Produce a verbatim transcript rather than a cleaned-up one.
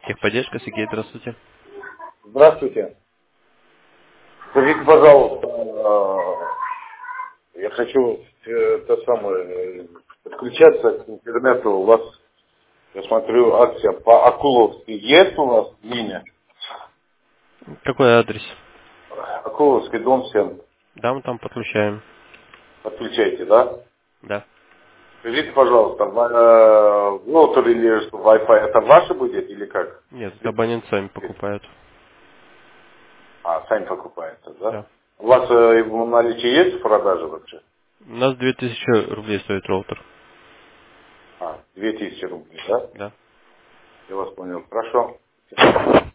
Техподдержка, Сергей, здравствуйте. Здравствуйте. Скажите, пожалуйста, э, я хочу э, то самое, э, подключаться к интернету. У вас, я смотрю, акция по Акуловски. Есть у вас линия? Какой адрес? Акуловский, дом семь. Да, мы там подключаем. Подключайте, да? Да. Скажите, пожалуйста, э, роутер или что, Wi-Fi, это ваше будет или как? Нет, это абонент сами покупают. А, сами покупаете, да? Да. У вас э, в наличии есть в продаже вообще? У нас две тысячи рублей стоит роутер. А, две тысячи рублей, да? Да. Я вас понял. Хорошо.